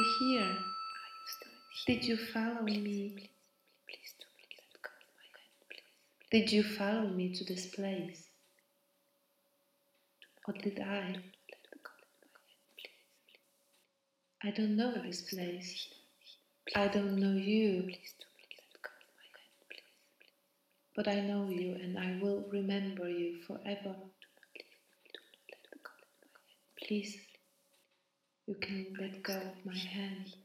we here? Did you follow me? Did you follow me to this place? Or did I? I don't know this place. I don't know you. But I know you and I will remember you forever. Please, you can let go of my hand.